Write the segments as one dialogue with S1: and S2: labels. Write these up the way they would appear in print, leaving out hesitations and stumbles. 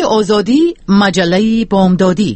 S1: آزادی، مجله بامدادی.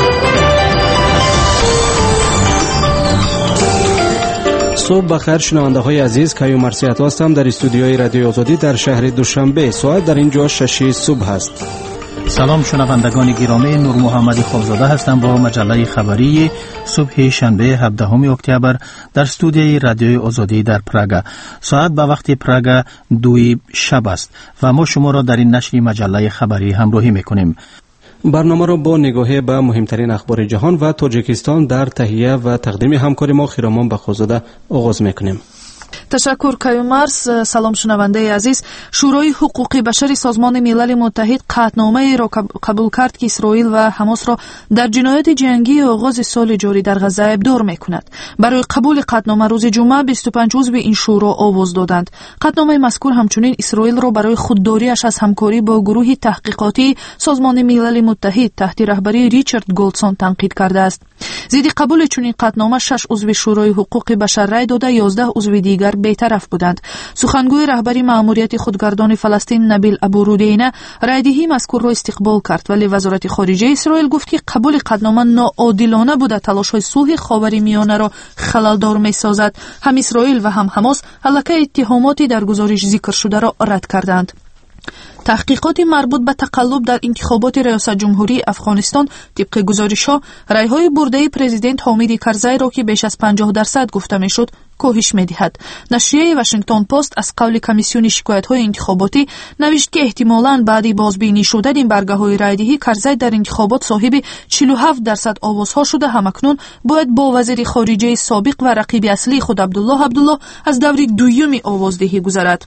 S2: صبح بخیر شنونده های عزیز، کیو مرسیت هستم در استودیوی رادیوی آزادی در شهر دوشنبه. ساعت در اینجا 6 صبح است.
S3: سلام شنوندگان گرامی، نور محمدی خوابزاده هستم با مجله خبری صبح شنبه 17 اکتبر در استودیوی رادیوی آزادی در پراگ. ساعت به وقت پراگ 2 شب است و ما شما را در این نشر مجله خبری همراهی میکنیم.
S2: برنامه را با نگاهی به مهمترین اخبار جهان و تاجیکستان در تهیه و تقدیم همکار ما خیرامان بخوزاده آغاز میکنیم.
S4: تشکر کیومرس. سلام شنونده عزیز. شورای حقوق بشر سازمان ملل متحد قطعنامه‌ای را قبول کرد که اسرائیل و حماس را در جنایت جنگی آغاز سال جاری در غزه ابدار می‌کند. برای قبول قطعنامه روز جمعه 25 عضو این شورا آواز دادند. قطعنامه مذکور همچنین اسرائیل را برای خودداریش از همکاری با گروه تحقیقاتی سازمان ملل متحد تحت رهبری ریچارد گولدسون تنقید کرده است. ضد قبول چنین قطعنامه 6 عضو شورای حقوق بشر رای داده، 11 عضو دیگر بی‌طرف بودند. سخنگوی رهبری مأموریت خودگردان فلسطین نبیل ابورودینه رایدهی مذکور را استقبال کرد، ولی وزارت خارجه اسرائیل گفت که قبول قطعنامه ناعادلانه بوده، تلاش‌های صلح خاورمیانه را خلل‌دار می‌سازد. هم اسرائیل و هم حماس علیه اتهاماتی در گزارش ذکر شده را رد کردند. تحقیقات مربوط به تقلب در انتخابات ریاست جمهوری افغانستان طبق گزارش‌ها رای‌های برده پرزیدنت حامد کرزی را که بیش از 50% گفته می‌شد کاهش می‌دهد. نشریه واشنگتن پست از قول کمیسیون شکایت‌های انتخاباتی نوشت که احتمالاً بعد بازبینی شدن این برگه‌های رایدهی کرزی در انتخابات صاحب 47% آوازها شده، همکنون باید با وزیر خارجه سابق و رقیب اصلی خود عبدالله از دور دوم آوازدهی گذرد.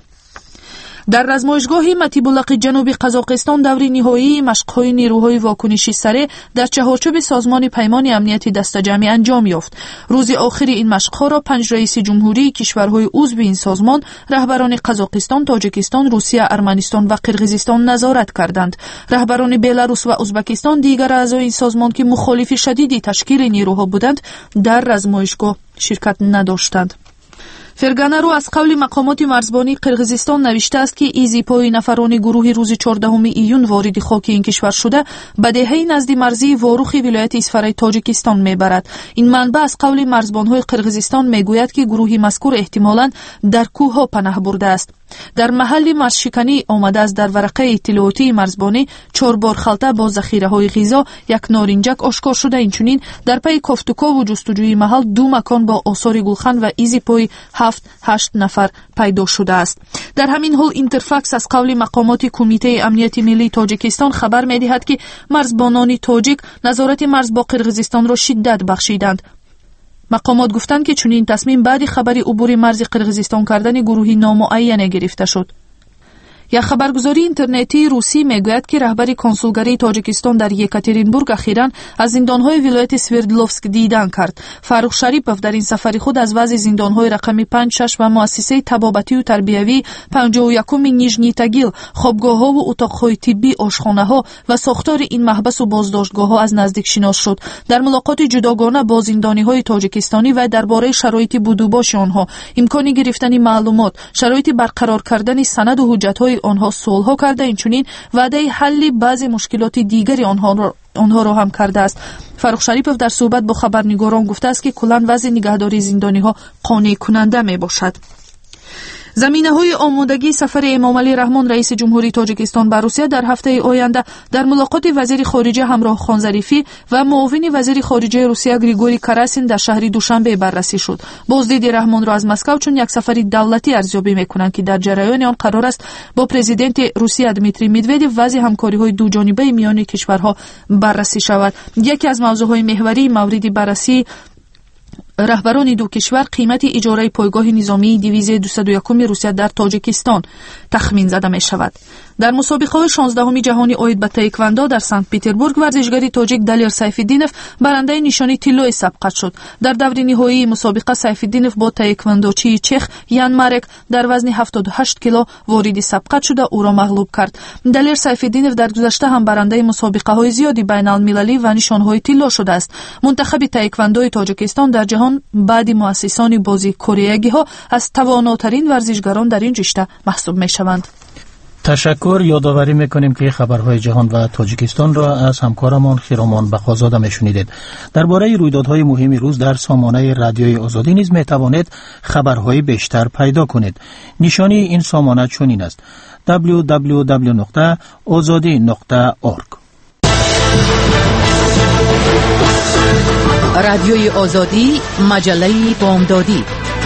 S4: در رزمایشگاه مطیب‌الحق جنوبی قزاقستان دور نهایی مشق‌های نیروهای واکنشی سره در چهارچوب سازمان پیمان امنیتی دسته‌جمعی انجام یافت. روز آخر این مشق‌ها را 5 رئیس جمهوری کشورهای عضو این سازمان، رهبران قزاقستان، تاجیکستان، روسیه، ارمنستان و قرقیزستان نظارت کردند. رهبران بلاروس و ازبکستان دیگر اعضای این سازمان که مخالف شدیدی تشکیل نیروها بودند در رزمایشگاه شرکت نداشتند. فرگانه رو از قول مقامات مرزبانی قرقیزستان نوشته است که ایزیپای نفران گروه روز 14 ایون وارد خاک این کشور شده به دهه نزد مرزی واروخ ولایت اسفرای تاجیکستان میبرد. این منبع از قول مرزبان‌های قرقیزستان میگوید که گروه مذکور احتمالاً در کوه‌ها پناه برده است. در محل مرزشکنی آمده است در ورقه اطلاعاتی مرزبانی 4 بار خلطه با ذخیره‌های غذا، 1 نارنجک آشکار شده. اینچنین در پی کافتوکا و جستجوی محل 2 مکان با آثار گلخن و ایزیپای 7-8 نفر پیدا شده است. در همین حال اینترفاکس از قول مقامات کمیته امنیت ملی تاجیکستان خبر می‌دهد که مرزبانان تاجیک نظارت مرز با قرقیزستان را شدت بخشیدند. مقامات گفتند که چنین تصمیم بعد خبری عبور مرز قرقیزستان کردن گروهی نامعین گرفته شد. یک خبرگزاری اینترنتی روسی میگوید که رهبر کنسولگری تاجیکستان در یکاترینبورگ اخیراً از زندان‌های ولایت سوردلوفسک دیدن کرد. فاروق شریپوف در این سفر خود از وضع زندان‌های رقم 5، 6 و مؤسسه طبابتی و تربیوی 51 نیژنی تاگیل، خوابگاه‌ها و اتاق‌های طبی، آشخانه‌ها و ساختار این محبس و بازداشتگاه‌ها از نزدیک شناس شد. در ملاقات جداگانه با زندانی‌های تاجیکستانی و درباره شرایط بودوباش آنها، امکان گرفتن معلومات، شرایط برقرار کردن سند و حجت‌های آنها سوالها کرده، اینچنین وعده حل بعضی مشکلات دیگری آنها را هم کرده است. فاروق شریپوف در صحبت با خبرنگاران گفته است که کلاً وضع نگهداری زندانی‌ها قانع کننده می باشد. زمینه‌های آمادگی سفر امام علی رحمان رئیس جمهوری تاجیکستان به روسیه در هفته آینده در ملاقات وزیر خارجه همراه خان ظریفی و معاون وزیر خارجه روسیه گریگوری کراسین در شهر دوشنبه بررسی شد. بازدید رحمان را از مسکو چون یک سفر دولتی ارزیابی می‌کنند که در جریان آن قرار است با پرزیدنت روسیه دمیتری مدودوف وضع همکاری‌های دوجانبه میان کشورها بررسی شود. یکی از موضوعات محوری مورد بررسی رهبران دو کشور قیمت اجاره پایگاه نظامی دیویژه 201 روسیه در تاجیکستان تخمین زده می شود. در مسابقه 16 جهانی عاید به تایکواندو در سنت پترزبورگ ورزشگری تاجیک دلیر سیف‌الدینوف برنده نشانی طلای سبقت شد. در دور نهایی مسابقه سیف‌الدینوف با تایکواندوچی چخ یان مارک در وزن 78 کیلو وارد سبقت شده او را مغلوب کرد. دلیر سیف‌الدینوف در گذشته هم برنده مسابقه های زیادی بین المللی و نشانهای طلا شده است. منتخب تایکواندوی تاجیکستان در جهان بعد مؤسسان بازی کره ها از تواناترین ورزشگران در این رشته محسوب می شوند.
S3: تشکر. یادآوری میکنیم که خبرهای جهان و تاجیکستان را از همکارمان خیرامان بقازاده میشنیدید. درباره رویدادهای مهم روز در سامانه رادیوی آزادی نیز میتوانید خبرهای بیشتر پیدا کنید. نشانی این سامانه چنین است: www.azadi.org.
S1: رادیوی آزادی، مجله بامدادی.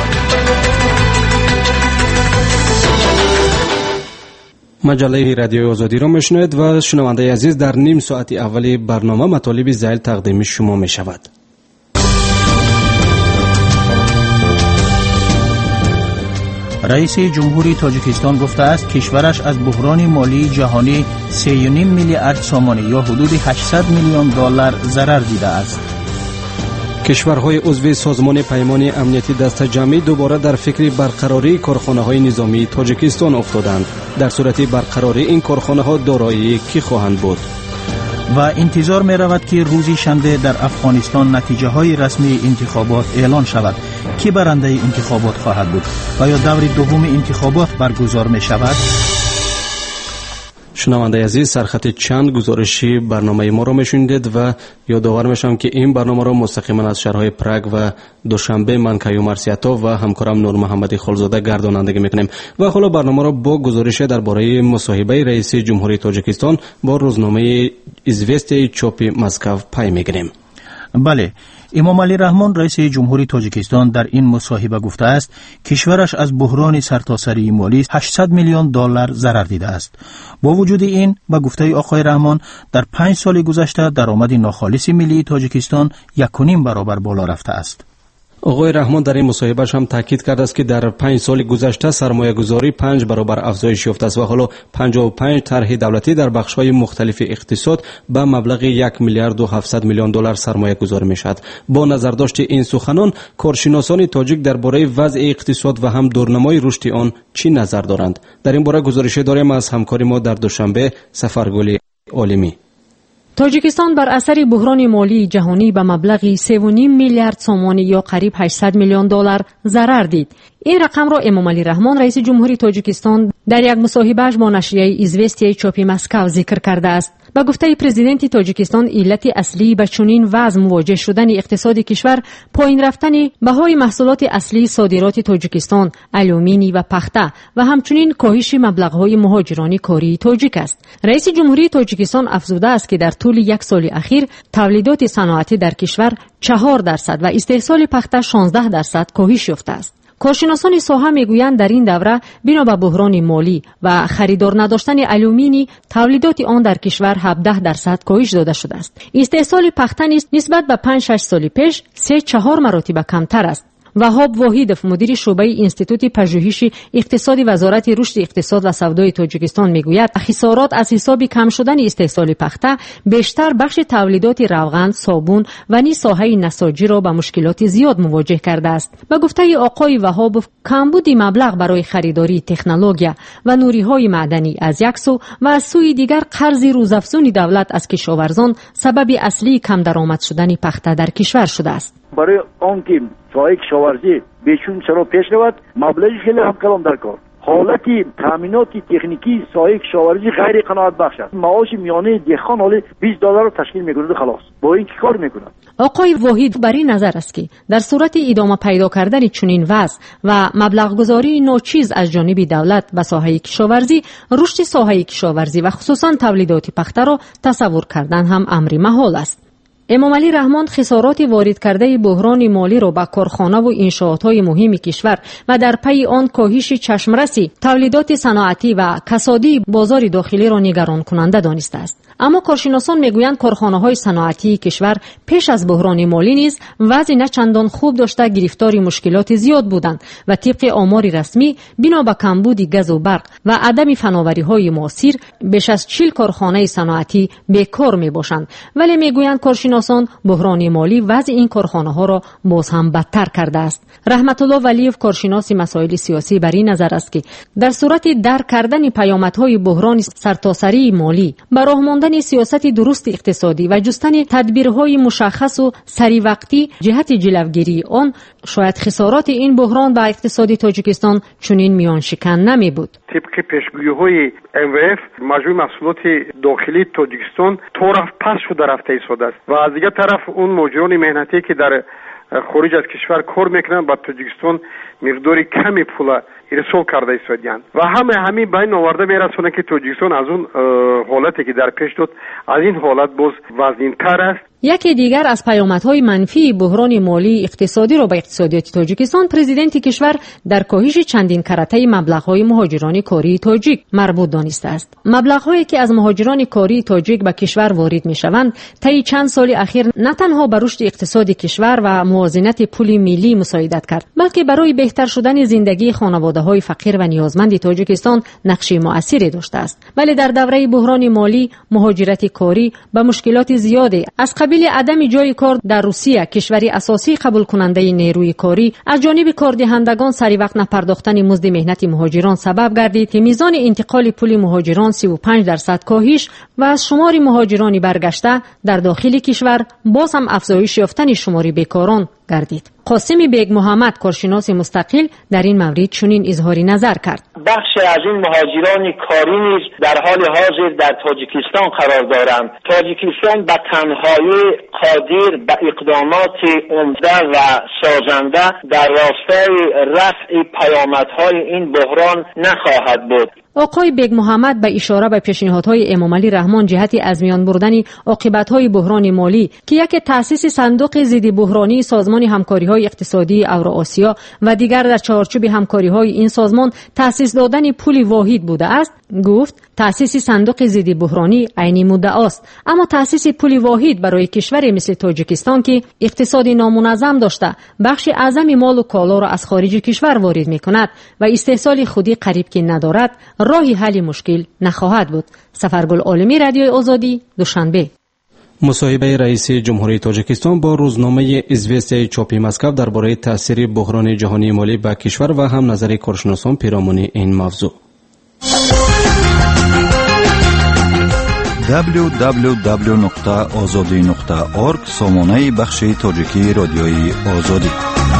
S2: مجله رادیوی آزادی را میشنوید و شنونده عزیز، در نیم ساعت اولی برنامه مطالب ذیل تقدیم شما می شود.
S3: رئیس جمهوری تاجیکستان گفته است کشورش از بحران مالی جهانی 3.5 میلیارد سومانی یا حدود 800 میلیون دلار ضرر دیده است.
S2: کشورهای عضو سازمان پیمان امنیتی دست جمعی دوباره در فکر برقراری کارخانه‌های نظامی تاجیکستان افتادند. در صورت برقراری این کارخانه‌ها دارایی کی خواهند بود؟
S3: و انتظار می رود که روزی شنبه در افغانستان نتیجه های رسمی انتخابات اعلان شود. کی برنده انتخابات خواهد بود و یا دور دوم انتخابات برگزار می شود؟
S2: شنونده عزیز، سرخط چند گزارشی برنامه ما را میشنیدید و یادآور میشم که این برنامه را مستقیما از شهرهای پراگ و دوشنبه من کیومر سیاتوف و همکارم نور محمدی خلزاده گردانندگی میکنیم. و حالا برنامه را با گزارش درباره مصاحبه رئیس جمهوری تاجیکستان با روزنامه ایزوستیای چاپ مسکو پی میگیریم.
S3: بله، امام علی رحمان رئیس جمهوری تاجیکستان در این مصاحبه گفته است کشورش از بحران سرتاسری مالی 800 میلیون دلار ضرر دیده است. با وجود این، با گفته آقای رحمان، در 5 سال گذشته درآمد ناخالص ملی تاجیکستان 1.5 برابر بالا رفته است.
S2: آقای رحمان در این مصاحبهش هم تاکید کرده است که در 5 سال گذشته سرمایه گذاری 5 برابر افزایش یافته است و حالا 55 طرح دولتی در بخش‌های مختلف اقتصاد به مبلغ 1 میلیارد و 700 میلیون دلار سرمایه گذاری می‌شود. با نظرداشت این سخنان، کارشناسان تاجیک درباره وضع اقتصاد و هم دورنمای رشد آن چی نظر دارند؟ در این باره گزارش داریم از همکار ما در دوشنبه سفرگل عالمی.
S5: تاجیکستان بر اثر بحران مالی جهانی به مبلغ 3.5 میلیارد سومانی یا قریب 800 میلیون دلار ضرر دید. این رقم را امام علی رحمان رئیس جمهوری تاجیکستان در یک مصاحبه‌اش با نشریه ایزوستیای چاپ مسکو ذکر کرده است. با گفته پرزیدنت تاجیکستان، علت اصلی به چنین وضع مواجه شدن اقتصاد کشور پایین رفتن بهای محصولات اصلی صادرات تاجیکستان، آلومینی و پخته و همچنین کاهش مبلغ‌های مهاجران کاری تاجیک است. رئیس جمهوری تاجیکستان افزوده است که در طول 1 سال اخیر تولیدات صنعتی در کشور 4% و استحصال پخته 16% کاهش یافته است. کارشناسان ساحه میگویند در این دوره بنا به بحران مالی و خریدار نداشتن آلومینی تولیدات آن در کشور 17% کاهش داده شده است. استحصال پخته نیز نسبت به 5-6 سال پیش 3-4 مراتب کمتر است. وهاب واحدوف، مدیر شعبه انستیتوت پژوهش اقتصادی وزارت رشد اقتصاد و سودای تاجیکستان میگوید خسارات از حساب کم شدن استحصال پخته بیشتر بخش تولیدات روغن، صابون و نیز ساحه نساجی را با مشکلات زیاد مواجه کرده است. به گفته آقای وهابوف، کمبود مبلغ برای خریداری تکنولوژی و نوری‌های معدنی از یک سو و از سوی دیگر قرض روزافزون دولت از کشاورزان سبب اصلی کم درآمد شدن پخته در کشور شده است.
S6: برای آنکه ساحه کشاورزی بهشون چرا پیش رود، مبلغی خیلی هم کلام در کار. حالت تامینات تکنیکی ساحه کشاورزی غیر قناعت بخش است. معاش میانه دهقان حالی $20 رو تشکیل میکنه خلاص. با این کار میکنه. آقای
S5: واحد بر این نظر است که در صورت ادامه پیدا کردن چنین وضع و مبلغ گذاری ناچیز از جانب دولت به ساحه کشاورزی، رشد ساحه کشاورزی و خصوصا تولیدات پخته را تصور کردن هم امر محال است. امام علی رحمان خسارات وارد کرده بحران مالی را به کارخانه و انشاءات‌های مهم کشور و در پی آن کاهش چشمرسی تولیدات صنعتی و کسادی بازار داخلی را نگران کننده دانسته است. اما کارشناسان میگویند کارخانه‌های صنعتی کشور پیش از بحران مالی نیز وضع نه چندان خوب داشته گرفتار مشکلات زیاد بودند و طبق آمار رسمی بنا به کمبود گاز و برق و عدم فناوری‌های معاصر بیش از 40 کارخانه صنعتی بیکار میباشند. ولی میگویند کارشناسان کارشناسان بحران مالی وضع این کارخانه‌ها را باز هم بدتر کرده است. رحمت الله ولیف کارشناس مسائل سیاسی بر این نظر است که در صورت درک کردن پیامدهای بحران سرتاسری مالی، به راه ماندن سیاست درست اقتصادی و جستن تدبیرهای مشخص و سری وقتی جهت جلوگیری آن، شاید خسارات این بحران به اقتصاد تاجیکستان چنین میان شکن نمی بود.
S7: طبق پیشگویی‌های MWF مجموع محصولات داخلی تاجیکستان طرف پس شده رفته ایستاده است و از دیگر طرف اون مجریان مهنتی که در خارج از کشور کار میکنن با تاجیکستان مقداری کمی پول ارسال کرده ایستادند و همین بین آورده میرسونه که تاجیکستان از اون حالتی که در پیش داد از این حالت باز وزین‌تر است.
S5: یکی دیگر از پیامدهای منفی بحران مالی اقتصادی را به اقتصادیات تاجیکستان پرزیدنت کشور در کاهش چندین کرته مبلغ‌های مهاجران کاری تاجیک مربوط دانسته است. مبلغ‌هایی که از مهاجران کاری تاجیک به کشور وارد می‌شوند طی چند سال اخیر نه تنها بر رشد اقتصادی کشور و موازنت پول ملی مساعدت کرد، بلکه برای بهتر شدن زندگی خانواده‌های فقیر و نیازمند تاجیکستان نقش مؤثری داشته است. ولی در دوره بحران مالی مهاجرت کاری به مشکلات زیادی از قبیل عدم جای کار در روسیه، کشوری اساسی قبول کننده نیروی کاری، از جانب کاردهندگان سری وقت نپرداختن مزد مهنت مهاجران سبب گردید که میزان انتقال پول مهاجران 35% کاهش و از شمار مهاجران برگشته در داخل کشور باز هم افزایش یافتن شمار بیکاران گردید. قاسم بیگ محمد کارشناس مستقل در این مورد چنین اظهار نظر کرد.
S8: بخش از این مهاجران کاری نیز در حال حاضر در تاجیکستان قرار دارند. تاجیکستان به تنهایی قادر به اقدامات عمده و سازنده در راستای رفع پیامدهای این بحران نخواهد بود.
S5: آقای بیگ محمد به اشاره به پیشنهادهای امامعلی رحمان جهت از میان بردن عاقبت‌های بحران مالی که یک تأسیس صندوق ضد بحرانی سازمان همکاری‌های اقتصادی اوراسیا و دیگر در چارچوب همکاری‌های این سازمان تأسیس دادن پول واحد بوده است، گفت تأسیس صندوق ضد بحرانی عینی مدعاست، اما تأسیس پول واحد برای کشوری مثل تاجیکستان که اقتصادی نامنظم داشته، بخش اعظم مال و کالا را از خارج کشور وارد می‌کند و استحصال خودی قریب که ندارد، راهی حل مشکل نخواهد بود. سفرگل عالمی، رادیوی آزادی، دوشنبه.
S2: مصاحبه رئیس جمهوری تاجیکستان با روزنامه ایزوستیا چاپی مسکو درباره تاثیر بحران جهانی مالی به کشور و هم نظر کارشناسان پیرامون این موضوع.
S9: www.azadi.org سامانه بخش تاجیکی رادیوی آزادی.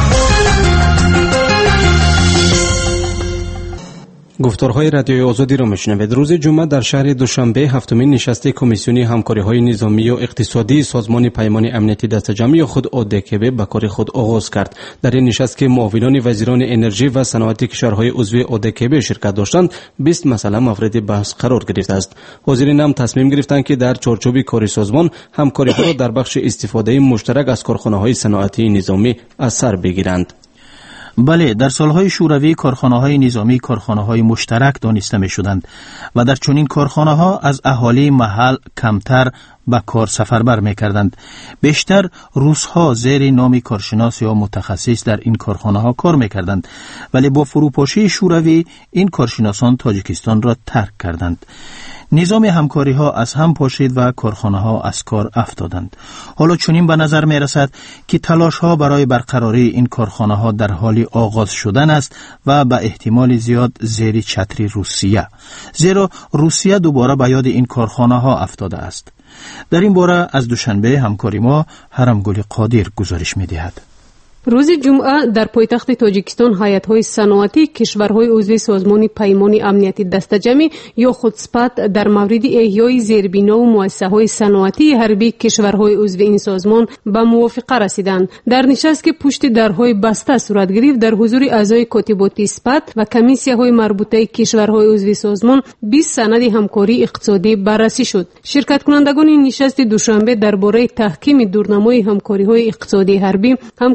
S2: گفتارهای رادیوی آزادی را میشنوید. روز جمعه در شهر دوشنبه هفتمین نشست کمیسیون همکاری‌های نظامی و اقتصادی سازمان پیمان امنیتی دست جمعی خود ODKB به کار خود آغاز کرد. در این نشست که معاونان وزیران انرژی و صنعت کشورهای عضو ODKB شرکت داشتند، 20 مسئله مورد بحث قرار گرفته است. حاضرین هم تصمیم گرفتند که در چارچوب کاری سازمان همکاری‌ها را در بخش استفاده مشترک از کارخانه‌های صنعتی نظامی از سر بگیرند.
S3: بله، در سالهای شوروی کارخانه‌های نظامی کارخانه‌های مشترک دانسته می‌شدند و در چنین کارخانه‌ها از اهالی محل کمتر به کار سفربر می‌کردند. بیشتر روس‌ها زیر نام کارشناس یا متخصص در این کارخانه‌ها کار می‌کردند، ولی با فروپاشی شوروی این کارشناسان تاجیکستان را ترک کردند. نظام همکاری ها از هم پاشید و کارخانه ها از کار افتادند. حالا چنین به نظر می رسد که تلاش ها برای برقراری این کارخانه ها در حال آغاز شدن است و به احتمال زیاد زیر چتر روسیه، زیرا روسیه دوباره به یاد این کارخانه ها افتاده است. در این باره از دوشنبه همکاری ما هرمگل قادر گزارش می دهد.
S10: روز جمعه در پایتخت تاجیکستان هیئت‌های صنعتی کشورهای عضو سازمان پیمان امنیتی دسته‌جمعی یا خودسپت در مورد احیای زیربنا و مؤسسه‌های صنعتی حربی کشورهای عضو این سازمان به موافقه رسیدند. در نشست که پشت درهای بسته صورت گرفت در حضور اعضای کاتبات سپت و کمیسیه‌های مربوطه کشورهای عضو سازمان 20 سند همکاری اقتصادی بررسی شد. شرکت کنندگان این نشست دوشنبه درباره تحکیم دورنمای همکاری‌های اقتصادی حربی، همکاری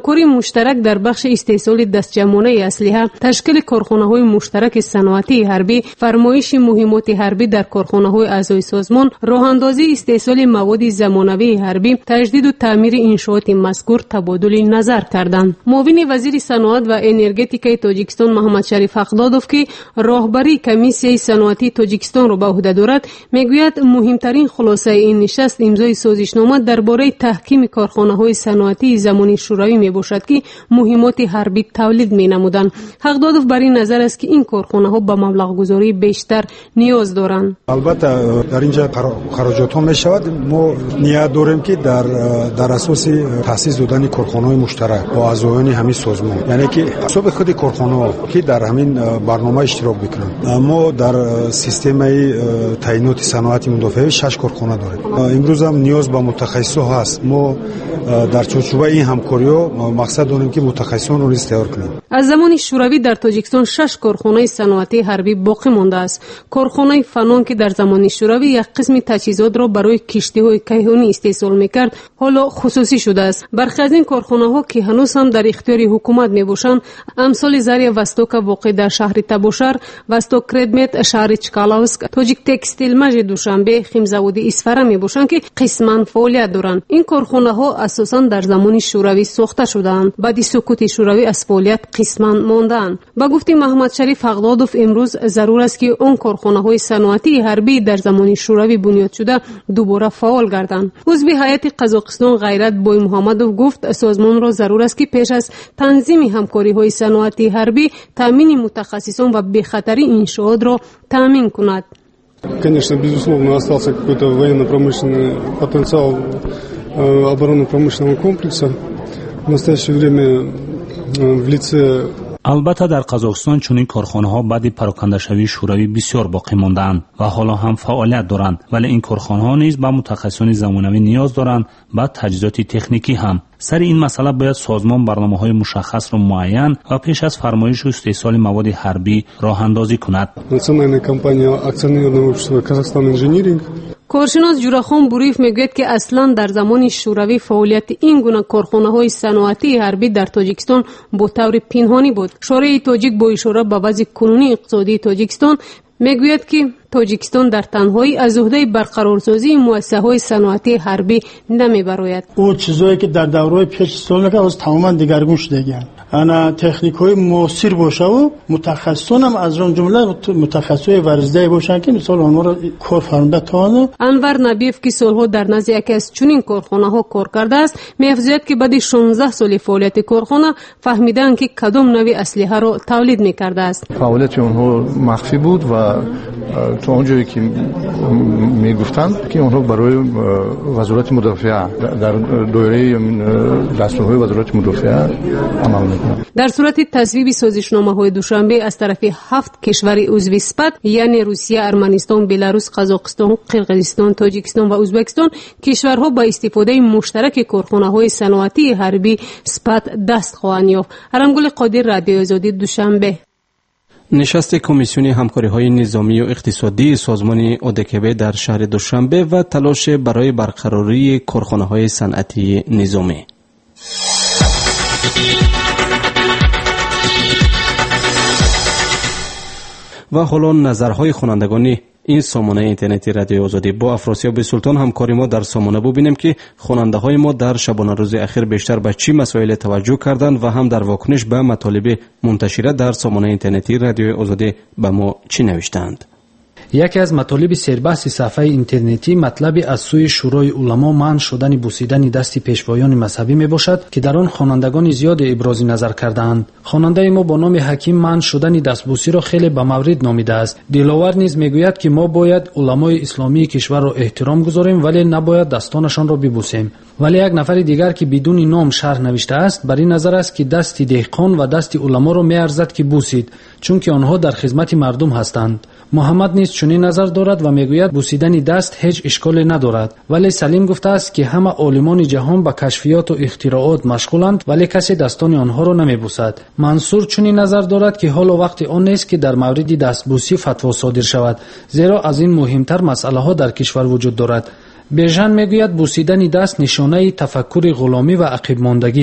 S10: مشترک در بخش استحصال دستجمعانه اسلحه، تشکیل کارخانه‌های مشترک صنعتی حربی، فرمایش مهمات حربی در کارخانه‌های اعضای سازمان، راه‌اندازی استحصال مواد زمانوی حربی، تجدید و تعمیر انشاءات مذکور تبادل نظر کردند. معاون وزیر صنعت و انرژتیک تاجیکستان محمد شریف حقدادوف که راهبری کمیسیای صنعتی تاجیکستان را به عهده دارد، میگوید مهمترین خلاصه این نشست امضای سازشنامه درباره تحکیم کارخانه‌های صنعتی زمانی شوروی میباشد که مهمات حربی تولید مینمودند. حقدادوف بر این نظر است که این کارخانه‌ها به مبلغ گذاری بیشتر نیاز دارند.
S11: البته در اینجا خراجات ها میشود. ما نیت داریم که در اساس تاسیس دادن کارخانه‌های مشترک با اعضایان همین سازمان، یعنی که حساب خود کارخانه‌ها که در همین برنامه اشتراک بکنند. ما در سیستم تعیینات صنعتی مدافع 6 کارخانه داریم. امروز هم نیاز به متخصصا هست. ما در چارچوب این همکاری‌ها مقصد داریم که متخصصان رو تیار کنیم.
S10: از زمان شوروی در تاجیکستان 6 کارخانه صنعتی حربی باقی مانده است. کارخانه فنون که در زمان شوروی یک قسم تجهیزات را برای کشتی‌های کیهانی استحصال می‌کرد، حالا خصوصی شده است. برخی از این کارخانه‌ها که هنوز هم در اختیار حکومت میباشند، امثال زاریا واستوک واقع در شهر تبوشهر، واستوک کردمت شهر چکالاوسک، تاجیک تکستیل مژ دوشنبه، خیمزاود اسفره میباشند که قسماً فعالیت دارند. این کارخانه‌ها اساساً در زمان شوروی ساخته شدند. بعد سقوط شوروی از فعالیت قسماً ماندند. با گفته محمد شریف حقدادوف امروز ضرور است که اون کارخانه‌های صنعتی حربی در زمان شوروی بنیاد شده دوباره فعال گردند. عضو هیئت قزاقستان غیرت بوی محمدوف گفت سازمان را ضرور است که پیش از تنظیم همکاری‌های صنعتی حربی تامین متخصصان و بخطری انشاءات را تامین کند.
S12: Конечно, безусловно, остался какой-то военно-промышленный потенциал оборонно-промышленного комплекса. В настоящее время в лице
S13: البته در قزاقستان چنین کارخانه‌ها بعد پراکنده شوروی بسیار باقی مانده‌اند و حالا هم فعالیت دارند، ولی این کارخانه‌ها نیز به متخصصان زمانوی نیاز دارند و تجهیزات تکنیکی هم. سر این مسئله باید سازمان برنامه‌های مشخص را معین و پیش از فرمایش و استحصال مواد حربی راه اندازی کند.
S12: Национальная компания акционерного общества Kazakhstan Engineering
S10: کارشناس جوراخان بوریف میگوید که اصلا در زمان شوروی فعالیت این گونه کارخانه‌های صنعتی حربی در تاجیکستان با طور پنهانی بود. شورای تاجیک با اشاره به وضع کنونی اقتصادی تاجیکستان میگوید که تاجیکستان در تنهایی از عهده برقرارسازی مؤسسه‌های صنعتی حربی نمیبراید.
S14: او چیزایی که در دوره پیش سال که از تماما دیگرگون شده‌اند. انا تکنیک‌های موثر باشه و متخصصان هم از جمله متخصصای ورزیده باشن که مثلا اونها را کار فرموده تانه.
S10: انور نبیف که سالها در نزد یکی از چنین کارخانه‌ها کار کرده است، می‌افزاید که بعد 16 سال فعالیت کارخانه فهمیدند که کدام نوع اسلحه را تولید می‌کرده است.
S15: فعالیت اونها مخفی بود و تا اونجایی که میگفتند که اونها برای وزارت مدافع در دوره دستورهای وزارت مدافع عمل می‌کنند.
S10: در صورت تصویب سازشنامه‌های دوشنبه از طرف 7 کشور عضو اسپات یعنی روسیه، ارمنستان، بلاروس، قزاقستان، قرقیزستان، تاجیکستان و ازبکستان، کشورها با استفاده مشترک کارخانه‌های صنعتی حربی اسپات دست خواهند یافت. ارمگل قادر، رادیو آزادی، دوشنبه.
S2: نشست کمیسیون همکاری‌های نظامی و اقتصادی سازمان اودکب در شهر دوشنبه و تلاش برای برقراری کارخانه‌های صنعتی نظامی. و حالا نظرهای خوانندگان این سامانه اینترنتی رادیو آزادی. با افراسیاب سلطان همکاری ما در سامانه ببینیم که خواننده‌های ما در شبانه روز اخیر بیشتر به چی مسائل توجه کردند و هم در واکنش به مطالب منتشره در سامانه اینترنتی رادیو آزادی به ما چی نوشتند.
S16: یکی از مطالب سربحث صفحه اینترنتی مطلب از سوی شورای علما منع شدن بوسیدن دست پیشوایان مذهبی می باشد که در آن خوانندگان زیاد ابراز نظر کردند. خواننده ما با نام حکیم منع شدن دستبوسی را خیلی به مورد نامیده است. دلاور نیز میگوید که ما باید علمای اسلامی کشور را احترام گذاریم ولی نباید دستانشان را ببوسیم. ولی یک نفر دیگر که بدون نام شرح نوشته است بر این نظر است که دست دهقان و دست علما را میارزد که بوسید چون که آنها در خدمت مردم هستند. محمد نیز چنین نظر دارد و میگوید بوسیدن دست هیچ اشکالی ندارد، ولی سلیم گفته است که همه عالمان جهان به کشفیات و اختراعات مشغولند ولی کسی دستان آنها را نمیبوسد. منصور چنین نظر دارد که حالا وقت آن نیست که در مورد دستبوسی فتوا صادر شود، زیرا از این مهمتر مسئله ها در کشور وجود دارد. بیژن میگوید بوسیدن دست نشانه تفکر غلامی و عقب ماندگی است.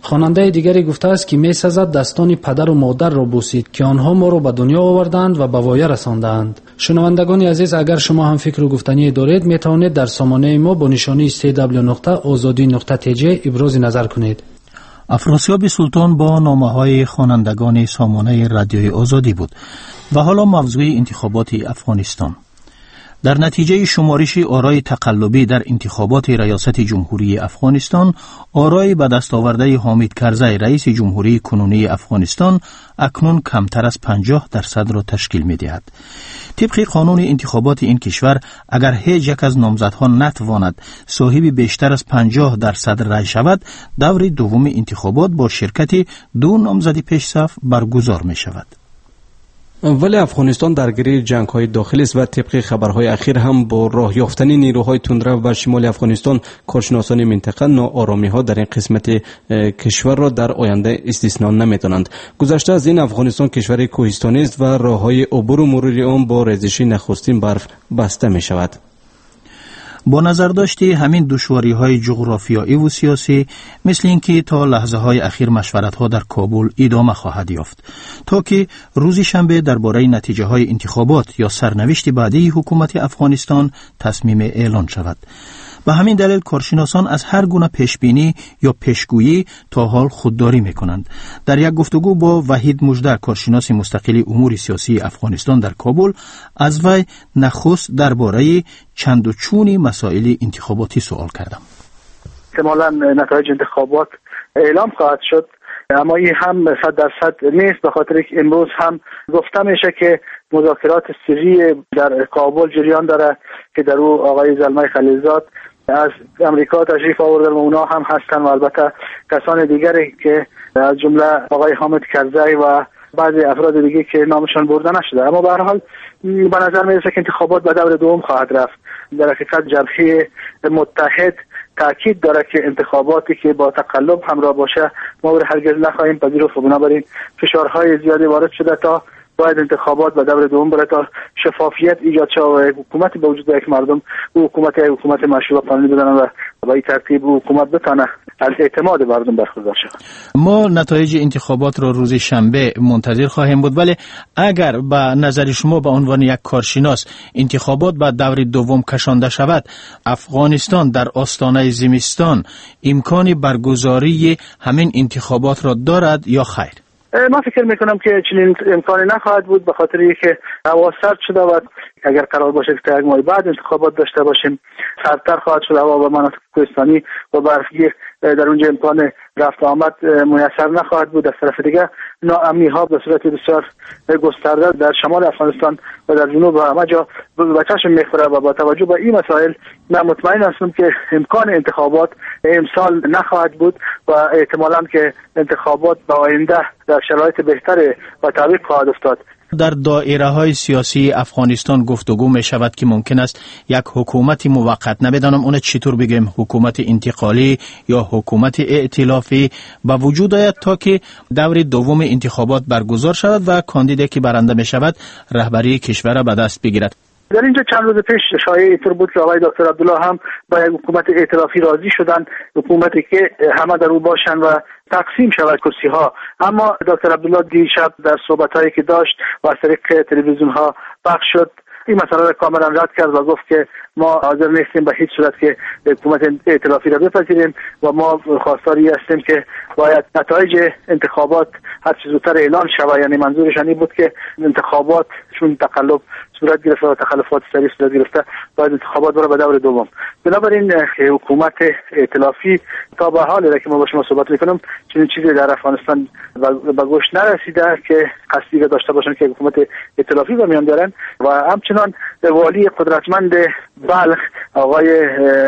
S16: خواننده دیگری گفته است که می‌سزد دستان پدر و مادر را بوسید که آنها ما را به دنیا آوردند و به وایه رساندند. شنوندگان عزیز، اگر شما هم فکر و گفتنی دارید میتوانید در سامانه ما با نشانی www.azadi.tj ابراز نظر کنید.
S3: افراسیاب سلطان با نامه‌های خوانندگان سامانه رادیوی آزادی بود. و حالا موضوع انتخابات افغانستان. در نتیجه شمارش آرای تقلبی در انتخابات ریاست جمهوری افغانستان، آرای به دست آورده حامد کرزی رئیس جمهوری کنونی افغانستان اکنون کمتر از 50% را تشکیل می دهد. طبق قانون انتخابات این کشور، اگر هیچ یک از نامزدها نتواند صاحب بیشتر از 50% رای شود، دور دوم انتخابات با شرکت دو نامزد پیش صف برگزار می شود.
S2: ولی افغانستان درگیر جنگ‌های داخلی است و طبق خبرهای اخیر هم با راه یافتن نیروهای تندرو و شمال افغانستان، کارشناسان منطقه ناآرامی‌ها در این قسمت کشور را در آینده استثنا نمی‌دانند. گذشته از این، افغانستان کشور کوهستانی است و راه‌های عبور و مرور آن با ریزش نخستین برف بسته می‌شود.
S3: با نظر داشتی همین دشواری‌های جغرافیایی و سیاسی، مثل اینکه تا لحظه‌های اخیر مشورت‌ها در کابل ادامه خواهد یافت تا که روز شنبه درباره نتیجه‌های انتخابات یا سرنوشت بعدی حکومت افغانستان تصمیم اعلان شود. به همین دلیل کارشناسان از هر گونه پیشبینی یا پیشگویی تا حال خودداری می‌کنند. در یک گفتگو با وحید مژده، کارشناس مستقل امور سیاسی افغانستان در کابل، از وی نخست درباره چند و چون مسائل انتخاباتی سوال کردم.
S17: احتمالاً نتایج انتخابات اعلام خواهد شد، اما این هم 100% نیست، به خاطر که امروز هم گفته میشه که مذاکرات سری در کابل جریان داره که در او آقای زلمه خلیلزاد از امریکا تشریف آوردن و اونا هم هستن و البته کسان دیگری که از جمله آقای حامد کرزی و بعضی افراد دیگه که نامشان برده نشده. اما به هر حال به نظر میرسه که انتخابات به دور دوم خواهد رفت. در حقیقت جبهه متحد تاکید داره که انتخاباتی که با تقلب همراه باشه ما هرگز نخواهیم پذیرفت و بنابراین فشارهای زیادی وارد شده تا باید انتخابات به دور دوم بره تا شفافیت ایجاد شود و حکومت به وجود بیاید که مردم او حکومت مشروع قانونی بدانند و با این ترتیب حکومت بتونه از اعتماد مردم برخوردار شود.
S3: ما نتایج انتخابات را روز شنبه منتظر خواهیم بود، ولی اگر به نظر شما به عنوان یک کارشناس انتخابات به دور دوم کشانده شود، افغانستان در آستانه زمستان امکان برگزاری همین انتخابات را دارد یا خیر؟
S17: من فکر میکنم که چنین امکانی نخواهد بود، به خاطر اینکه هوا سرد شده و اگر قرار باشه که یک ماه بعد انتخابات داشته باشیم سردتر خواهد شد هوا و مناطق کوهستانی و برفی در اونجا امکان رفت آمد میسر نخواهد بود. از طرف دیگه ناامنی ها به صورت بسیار گسترده در شمال افغانستان و در جنوب و همه جا به چشم میخوره و با توجه به این مسائل من مطمئن هستم که امکان انتخابات امسال نخواهد بود و احتمالاً که انتخابات با آینده در شرایط بهتر و تعویق خواهد افتاد.
S3: در دایره های سیاسی افغانستان گفتگو می شود که ممکن است یک حکومت موقت، نمیدانم اون چطور بگیم، حکومت انتقالی یا حکومت ائتلافی به وجود آید تا که دور دوم انتخابات برگزار شود و کاندیدی که برنده می شود رهبری کشور را به دست بگیرد.
S17: در اینجا چند روز پیش شایعه اینطور بود که آقای دکتر عبدالله هم با یک حکومت ائتلافی راضی شدن، حکومتی که همه در او باشن و تقسیم شود کرسی ها. اما دکتر عبدالله دیشب در صحبت‌هایی که داشت و از طریق تلویزیون ها پخش شد این مسئله را کاملا رد کرد و گفت که ما حاضر نیستیم به هیچ صورت که حکومت ائتلافی را بپذیریم و ما خواستاری هستیم که باید نتایج انتخابات هر چه زودتر اعلان شود. یعنی منظورشان این بود که انتخابات چون تقلب صورت گرفته و تخلفات سریع صورت گرفته باید انتخابات بره به دور دوم. بنابراین حکومت ائتلافی تا به حالی که ما با شما صحبت میکنم چنین چیزی در افغانستان به گوش نرسیده که قصدی داشته باشن که حکومت ائتلافی رو میان دارن و همچنان والی قدرتمند بلخ آقای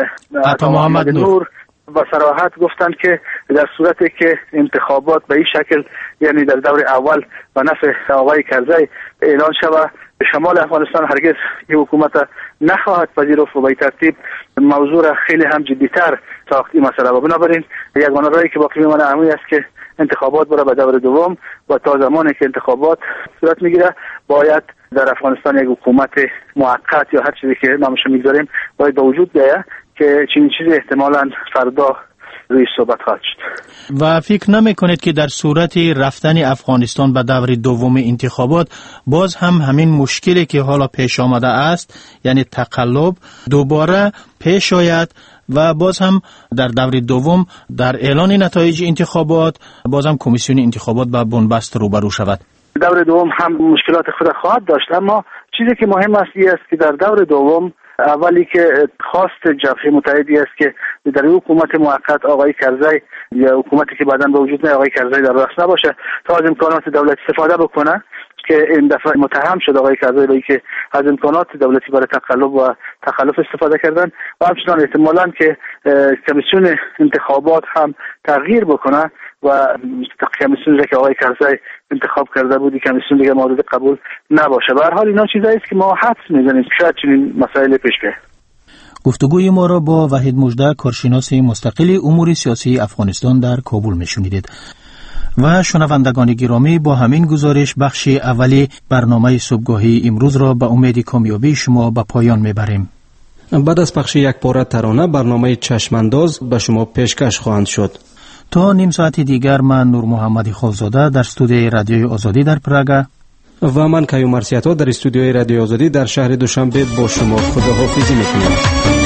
S17: عطا محمد نور با صراحت گفتند که در صورتی که انتخابات به این شکل یعنی در دور اول و نفع آقای کرزی اعلان شود شمال افغانستان هرگز این حکومت نخواهد پذیرفت و به این ترتیب موضوع خیلی هم جدی‌تر ساخت این مسئله و بنابراین یگانه راهی که باقی میمانه همین است که انتخابات بره به دور دوم و تا زمانی که انتخابات صورت میگیره باید در افغانستان یک حکومت موقت یا هر چیزی که نامش میگذاریم باید به وجود بیاید که چنین چیزی احتمالاً فردا روی صحبت خواهد شد.
S3: و فکر نمی کنید که در صورت رفتن افغانستان به دور دوم انتخابات باز هم همین مشکلی که حالا پیش آمده است، یعنی تقلب، دوباره پیش آید و باز هم در دور دوم در اعلان نتایج انتخابات باز هم کمیسیون انتخابات به بنبست روبرو شود؟
S17: دور دوم هم مشکلات خود خواهد داشت، اما چیزی که مهم است که در دور دوم اولی که خواست جبهه متحدی است که در حکومت موقت آقای کرزی یا حکومتی که بعداً به وجود میاد آقای کرزی در رأس نباشه تا از امکانات دولت استفاده بکنه، که این دفعه متهم شد آقای کرزی به که از امکانات دولتی برای تقلب و تخلف استفاده کردن و همچنان احتمالاً که کمیسیون انتخابات هم تغییر بکنه و کمیسیونی که آقای کرزی انتخاب کرده بودی کمیسیون دیگه مورد قبول نباشه. به هر حال اینا چیزایی است که ما حدس میزنیم که شاید چنین مسائل پیش بیاد.
S3: گفتگوی ما را با وحید مژده، کارشناس مستقل امور سیاسی افغانستان در کابل میشنیدید. و شنوندگان گرامی، با همین گزارش بخش اولی برنامه صبحگاهی امروز را به امید کامیابی شما به پایان میبریم.
S2: بعد از پخش یک پاره ترانه برنامه چشمانداز به شما پیشکش خواهند شد.
S3: تا نیم ساعت دیگر من نور محمدی خالزاده در استودیوی رادیوی آزادی در پراگ
S2: و من کیوم مرسیاتا در استودیوی رادیوی آزادی در شهر دوشنبه با شما خداحافظی میکنیم.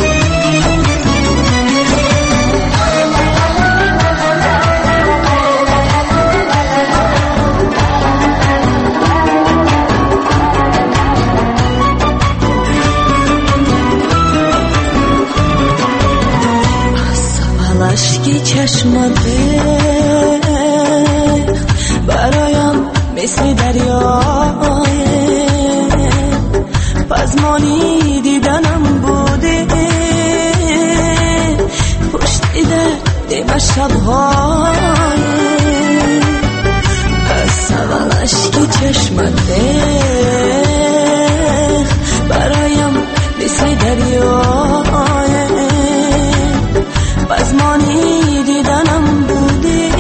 S18: عشقی چشمت برایم مثل دریای پزمانی دیدنم بوده پشت درد شبهای پس اول عشقی چشمت برایم مثل دریای پزمانی دیدنم بوده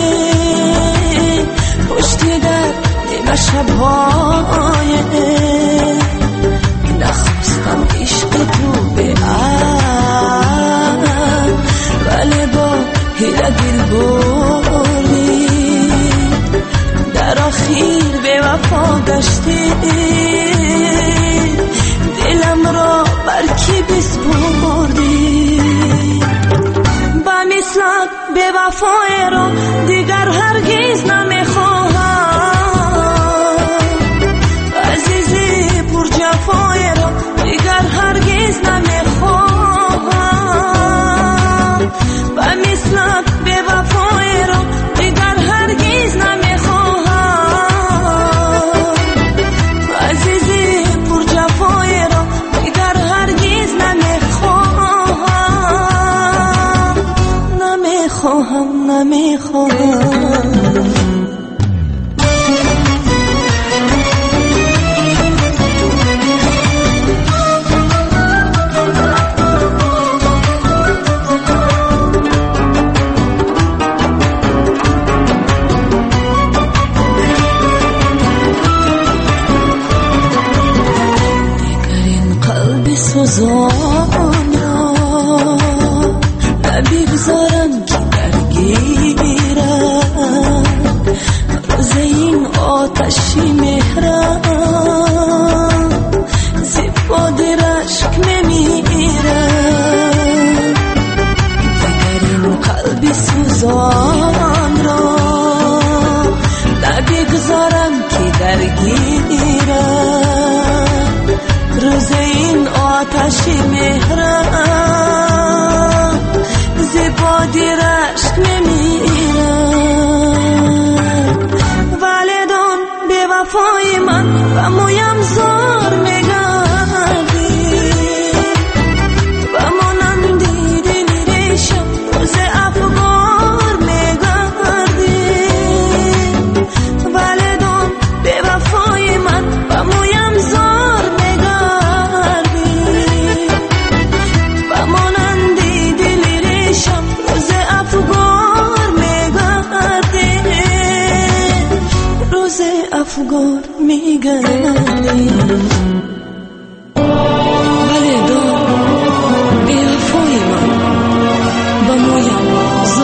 S18: پشتی در نیمه شبهای نخواستم عشق تو به ولی با هیله دل بردی در آخیر به وفا گشتی دلم را بر کی بسپردی مثلت به وفای را دیگر هرگز نمیخواهم عزیزی پر جفای را دیگر هرگز نمیخواهم و مثلت به وفای را دیگر هرگز نمیخواهم عزیزی پر جفای را دیگر هرگز نمیخواهم دیگر این قلب سوزان را نبگذارم که روز این آتشی مهرم زباد رشک میمیرم دیگر این قلبی سوزان را نبگذارم که درگیرم روز این آتشی مهرم زباد رشک وفای من و مویم زار میگردی و مانندی دلی ریشم روز افغار میگردی ولدان به وفای من و مویم زار میگردی و مانندی دلی ریشم روز افغار میگردی روز افغار میگردی ولی دار به وفای من با مویم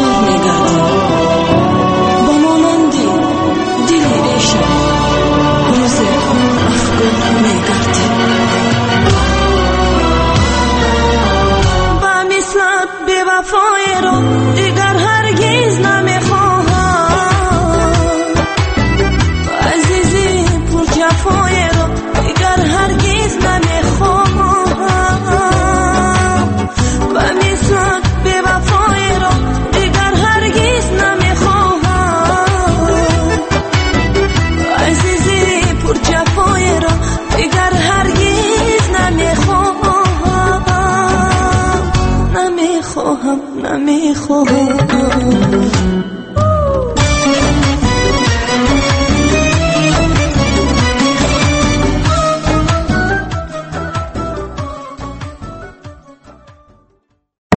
S18: وفای رو دیگر هرگز نمیخواهم عزیزی پر جفای رو دیگر هرگز نمیخواهم و میسان بی وفای رو دیگر هرگز نمیخواهم عزیزی پر جفای رو دیگر هرگز نمیخواهم